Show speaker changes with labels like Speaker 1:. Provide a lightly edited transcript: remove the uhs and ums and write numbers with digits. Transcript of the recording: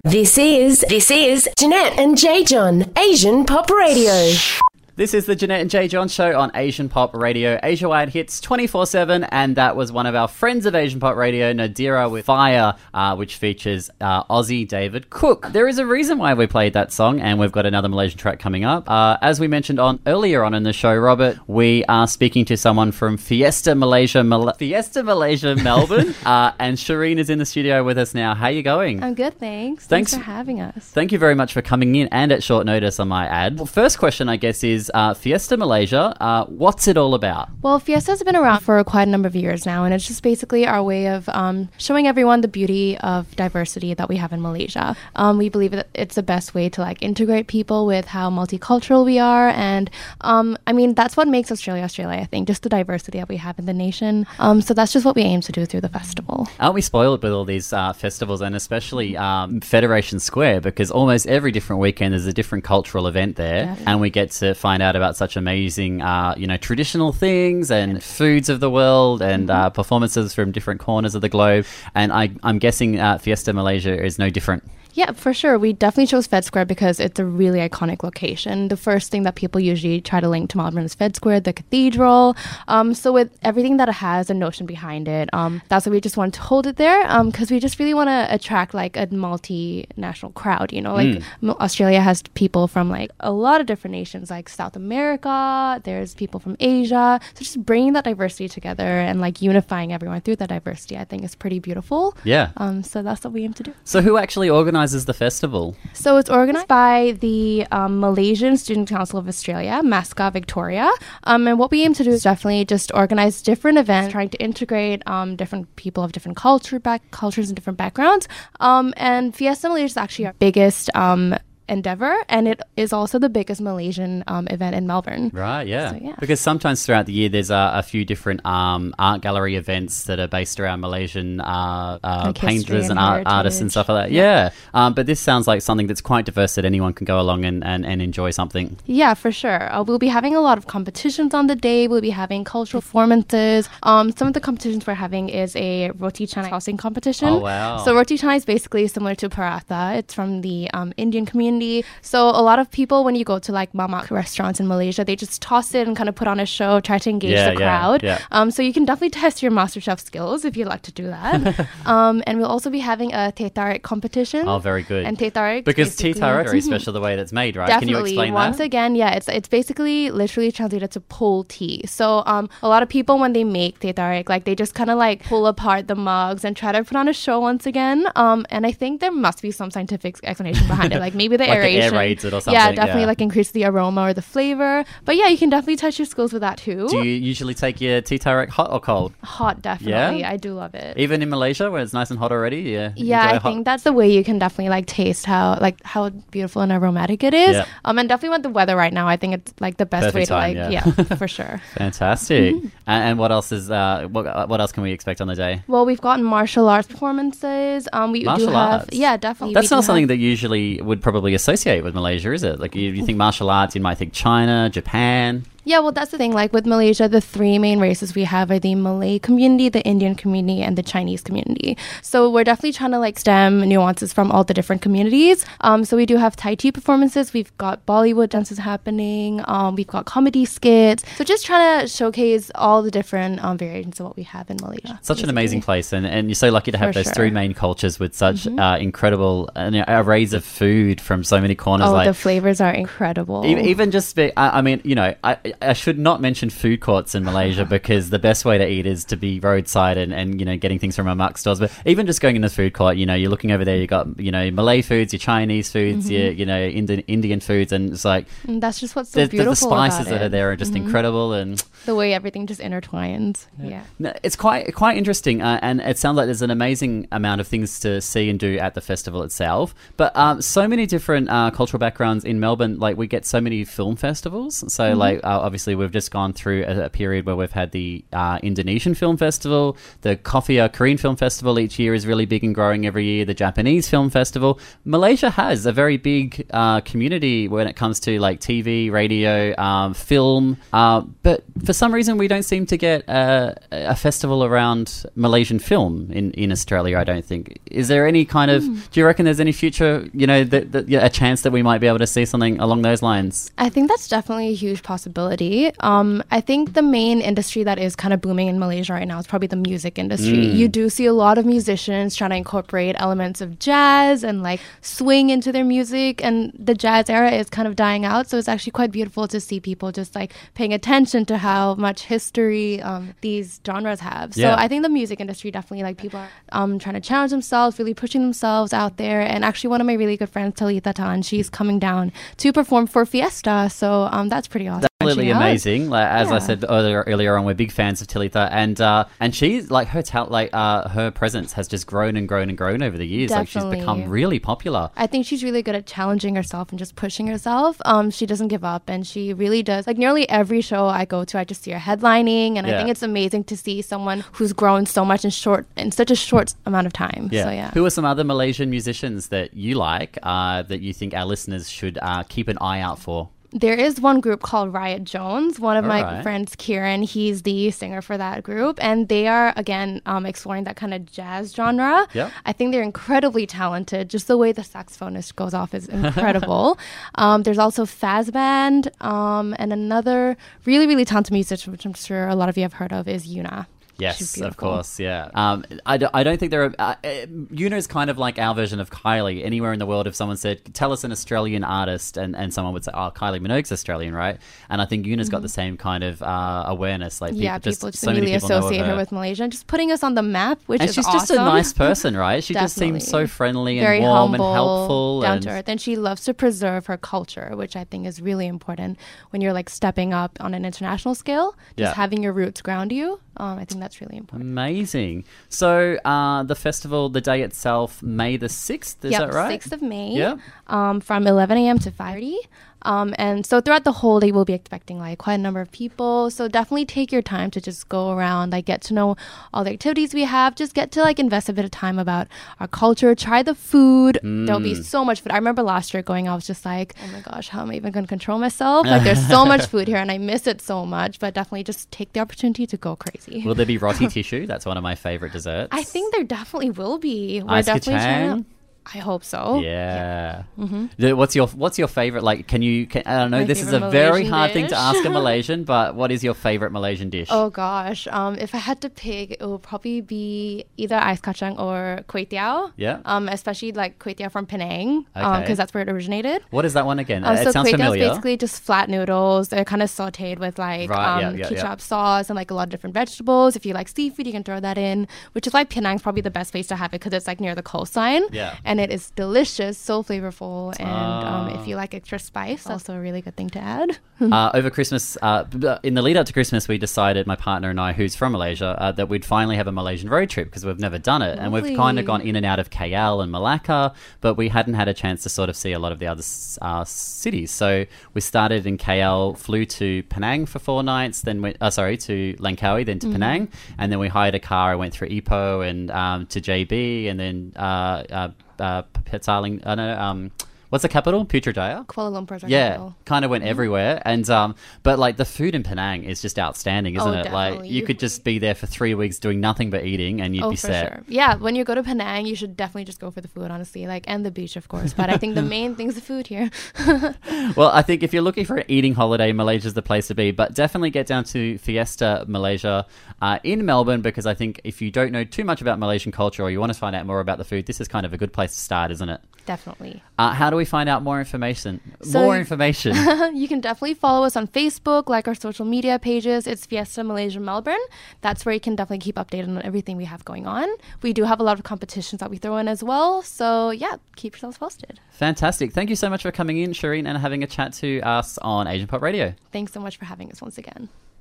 Speaker 1: This is Jeanette and Jay John, Asian Pop Radio.
Speaker 2: This is the Jeanette and Jay John Show on Asian Pop Radio, Asia-wide hits 24/7, and that was one of our friends of Asian Pop Radio, Nadira with Fire, which features Aussie David Cook. There is a reason why we played that song, and we've got another Malaysian track coming up. As we mentioned earlier on in the show, Robert, we are speaking to someone from Fiesta Malaysia, Melbourne, and Shireen is in the studio with us now. How are you going?
Speaker 3: I'm good, thanks. Thanks for having us.
Speaker 2: Thank you very much for coming in, and at short notice, I might add. Well, first question, I guess, is Fiesta Malaysia. What's it all about?
Speaker 3: Well, Fiesta's been around for quite a number of years now, and it's just basically our way of showing everyone the beauty of diversity that we have in Malaysia. We believe that it's the best way to integrate people with how multicultural we are, and that's what makes Australia, I think, just the diversity that we have in the nation. So that's just what we aim to do through the festival.
Speaker 2: Aren't we spoiled with all these festivals, and especially Federation Square, because almost every different weekend there's a different cultural event there. Definitely. And we get to find out about such amazing, traditional things and foods of the world and performances from different corners of the globe. And I'm guessing Fiesta Malaysia is no different.
Speaker 3: Yeah, for sure. We definitely chose Fed Square because it's a really iconic location. The first thing that people usually try to link to Melbourne is Fed Square, the cathedral. So with everything that it has, a notion behind it, that's why we just wanted to hold it there, because we just really want to attract a multinational crowd, Australia has people from a lot of different nations, like South America, there's people from Asia. So just bringing that diversity together and unifying everyone through that diversity, I think is pretty beautiful.
Speaker 2: Yeah.
Speaker 3: So that's what we aim to do.
Speaker 2: So who actually organizes the festival?
Speaker 3: So it's organized by the Malaysian Student Council of Australia, MASCA Victoria. And what we aim to do is definitely just organize different events, trying to integrate different people of different cultures and different backgrounds. And Fiesta Malaysia is actually our biggest endeavor, and it is also the biggest Malaysian event in Melbourne.
Speaker 2: Right, yeah.
Speaker 3: So, yeah.
Speaker 2: Because sometimes throughout the year there's a few different art gallery events that are based around Malaysian painters and artists and stuff like that. Yeah. But this sounds like something that's quite diverse that anyone can go along and enjoy something.
Speaker 3: Yeah, for sure. We'll be having a lot of competitions on the day. We'll be having cultural performances. Some of the competitions we're having is a roti canai tossing competition.
Speaker 2: Oh, wow.
Speaker 3: So roti canai is basically similar to paratha. It's from the Indian community. So a lot of people, when you go to mamak restaurants in Malaysia, they just toss it and kind of put on a show, try to engage the crowd. Yeah. So you can definitely test your MasterChef skills if you'd like to do that. And we'll also be having a teh tarik competition.
Speaker 2: Oh, very good.
Speaker 3: And teh tarik,
Speaker 2: because teh tarik is very special the way that's made, right?
Speaker 3: Definitely.
Speaker 2: Can you explain
Speaker 3: Once
Speaker 2: that?
Speaker 3: again, yeah, it's basically literally translated to pull tea. So a lot of people, when they make teh tarik, they just kind of pull apart the mugs and try to put on a show once again. And I think there must be some scientific explanation behind it. Maybe the aeration.
Speaker 2: Aerates it or something.
Speaker 3: Yeah, definitely increase the aroma or the flavor. But yeah, you can definitely test your skills with that too.
Speaker 2: Do you usually take your teh tarik hot or cold?
Speaker 3: Hot, definitely.
Speaker 2: Yeah?
Speaker 3: I do love it.
Speaker 2: Even in Malaysia where it's nice and hot already?
Speaker 3: Yeah, I think that's the way you can definitely taste how beautiful and aromatic it is.
Speaker 2: Yep.
Speaker 3: And definitely with the weather right now, I think it's the best
Speaker 2: Perfect
Speaker 3: way to
Speaker 2: time,
Speaker 3: yeah, for sure.
Speaker 2: Fantastic. And what else is what else can we expect on the day?
Speaker 3: Well, we've gotten martial arts performances.
Speaker 2: Martial arts?
Speaker 3: Yeah, definitely.
Speaker 2: That's not something that usually would probably associate with Malaysia, is it? You think martial arts, you might think China, Japan.
Speaker 3: Yeah, well, that's the thing. With Malaysia, the three main races we have are the Malay community, the Indian community, and the Chinese community. So we're definitely trying to stem nuances from all the different communities. So we do have Tai Chi performances. We've got Bollywood dances happening. We've got comedy skits. So just trying to showcase all the different variations of what we have in Malaysia.
Speaker 2: Such an amazing place. And you're so lucky to have those three main cultures with such incredible arrays of food from so many corners.
Speaker 3: Oh, the flavors are incredible.
Speaker 2: Even just, I should not mention food courts in Malaysia because the best way to eat is to be roadside and getting things from our stores. But even just going in the food court, you're looking over there, you got, Malay foods, your Chinese foods, your, Indian foods, and it's
Speaker 3: and that's just what's so beautiful
Speaker 2: the spices
Speaker 3: about
Speaker 2: that are there are just incredible, and
Speaker 3: the way everything just intertwines. Yeah.
Speaker 2: No, it's quite interesting, and it sounds like there's an amazing amount of things to see and do at the festival itself. But so many different cultural backgrounds in Melbourne. We get so many film festivals. So obviously we've just gone through a period where we've had the Indonesian Film Festival, the Korea Korean Film Festival each year is really big and growing every year, the Japanese Film Festival. Malaysia has a very big community when it comes to like TV, radio, film, but for some reason we don't seem to get a festival around Malaysian film in Australia, I don't think. Is there any kind of, do you reckon there's any future, a chance that we might be able to see something along those lines?
Speaker 3: I think that's definitely a huge possibility. I think the main industry that is kind of booming in Malaysia right now is probably the music industry. You do see a lot of musicians trying to incorporate elements of jazz and like swing into their music, and the jazz era is kind of dying out, so it's actually quite beautiful to see people just like paying attention to how much history these genres have. So I think the music industry definitely, like, people are trying to challenge themselves, really pushing themselves out there. And actually one of my really good friends, Talitha Tan, she's coming down to perform for Fiesta, so that's pretty awesome.
Speaker 2: Absolutely amazing. Like, as I said earlier on, we're big fans of Talitha, and she's like her presence has just grown and grown and grown over the years.
Speaker 3: Definitely.
Speaker 2: Like, she's become really popular.
Speaker 3: I think she's really good at challenging herself and just pushing herself. She doesn't give up, and she really does. Like, nearly every show I go to, I just see her headlining, and I think it's amazing to see someone who's grown so much in such a short amount of time.
Speaker 2: Yeah.
Speaker 3: So,
Speaker 2: Who are some other Malaysian musicians that you like, that you think our listeners should keep an eye out for?
Speaker 3: There is one group called Riot Jones. One of my friends, Kieran, he's the singer for that group. And they are, again, exploring that kind of jazz genre.
Speaker 2: Yep.
Speaker 3: I think they're incredibly talented. Just the way the saxophonist goes off is incredible. There's also Faz Band, and another really, really talented musician, which I'm sure a lot of you have heard of, is Yuna.
Speaker 2: Yes, of course, yeah. I don't think there are... Yuna's kind of like our version of Kylie. Anywhere in the world, if someone said, tell us an Australian artist, and someone would say, oh, Kylie Minogue's Australian, right? And I think Yuna's got the same kind of awareness. Like,
Speaker 3: people just
Speaker 2: so
Speaker 3: immediately associate her with Malaysia, just putting us on the map, which is awesome.
Speaker 2: And she's just a nice person, right? She just seems so friendly and
Speaker 3: very
Speaker 2: warm
Speaker 3: humble,
Speaker 2: and helpful.
Speaker 3: Down to earth. And she loves to preserve her culture, which I think is really important when you're like stepping up on an international scale. Just having your roots ground you. I think that's really important.
Speaker 2: Amazing. So the festival, the day itself, May the 6th, is that right?
Speaker 3: 6th of May.
Speaker 2: Yeah.
Speaker 3: From 11 a.m. to 5:30. And so throughout the whole day, we'll be expecting like quite a number of people. So definitely take your time to just go around, like get to know all the activities we have. Just get to like invest a bit of time about our culture. Try the food. There'll be so much food. I remember last year going, I was just like, oh my gosh, how am I even going to control myself? Like, there's so much food here and I miss it so much. But definitely just take the opportunity to go crazy.
Speaker 2: Will there be roti tissue? That's one of my favorite desserts.
Speaker 3: I think there definitely will be.
Speaker 2: Ice kacang?
Speaker 3: I hope so.
Speaker 2: Yeah. What's your favorite? Like, I don't know. This is a very hard thing to ask a Malaysian, but what is your favorite Malaysian dish?
Speaker 3: Oh gosh, if I had to pick, it would probably be either ice kacang or kway teow.
Speaker 2: Yeah.
Speaker 3: Especially like kway teow from Penang, because that's where it originated.
Speaker 2: What is that one again?
Speaker 3: So
Speaker 2: it sounds
Speaker 3: kway teow
Speaker 2: familiar.
Speaker 3: is basically just flat noodles. They're kind of sautéed with like ketchup sauce and like a lot of different vegetables. If you like seafood, you can throw that in, which is why Penang's probably the best place to have it because it's like near the coastline.
Speaker 2: Yeah.
Speaker 3: And it is delicious, so flavorful, and if you like extra spice, also a really good thing to add.
Speaker 2: Over Christmas, in the lead up to Christmas, we decided, my partner and I, who's from Malaysia, that we'd finally have a Malaysian road trip because we've never done it. And we've kind of gone in and out of KL and Malacca, but we hadn't had a chance to sort of see a lot of the other cities. So we started in KL, flew to Penang for 4 nights, then went, to Langkawi, then to Penang, and then we hired a car. I went through Ipoh and to JB, and then Petaling, what's the capital? Putrajaya?
Speaker 3: Kuala Lumpur's our capital.
Speaker 2: Kind of went everywhere. And but like the food in Penang is just outstanding, isn't it?
Speaker 3: Definitely.
Speaker 2: Like you could just be there for 3 weeks doing nothing but eating and you'd be set.
Speaker 3: Sure. Yeah, when you go to Penang, you should definitely just go for the food, honestly, like, and the beach, of course. But I think the main thing is the food here.
Speaker 2: Well, I think if you're looking for an eating holiday, Malaysia's the place to be. But definitely get down to Fiesta Malaysia in Melbourne, because I think if you don't know too much about Malaysian culture or you want to find out more about the food, this is kind of a good place to start, isn't it?
Speaker 3: Definitely.
Speaker 2: How do we find out more information?
Speaker 3: You can definitely follow us on Facebook, like our social media pages. It's Fiesta Malaysia Melbourne. That's where you can definitely keep updated on everything we have going on. We do have a lot of competitions that we throw in as well. So yeah, keep yourselves posted.
Speaker 2: Fantastic. Thank you so much for coming in, Shireen, and having a chat to us on Asian Pop Radio.
Speaker 3: Thanks so much for having us once again.